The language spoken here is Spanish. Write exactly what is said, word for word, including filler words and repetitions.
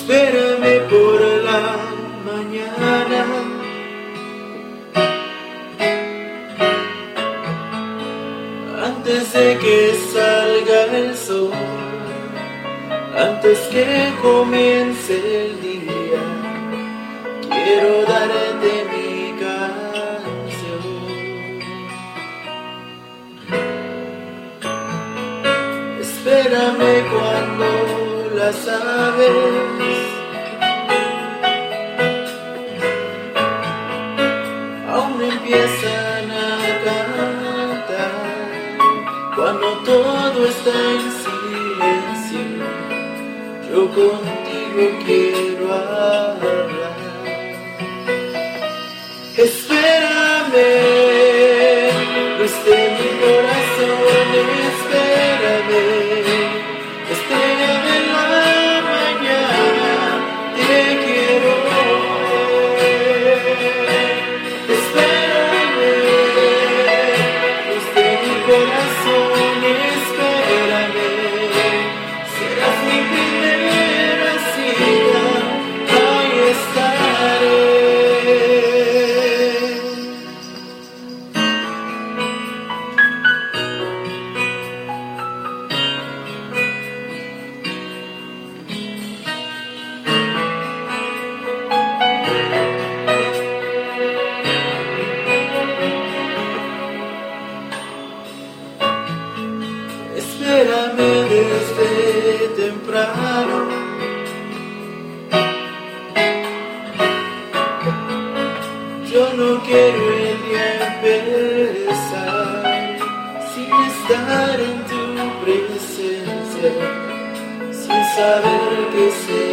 Espérame por la mañana, antes de que salga el sol, antes que comience el día, quiero darte mi canción. Espérame cuando las aves aún empiezan a cantar, cuando todo está en silencio, yo contigo quiero hablar. Espérame, no esté mi corazón, espérame, estrella de la mañana, te quiero ver. Espérame, no esté mi corazón, espérame, serás mi primera cita, ahí estaré. Espérame desde temprano, yo no quiero el día empezar sin estar en tu presencia, sin saber que sé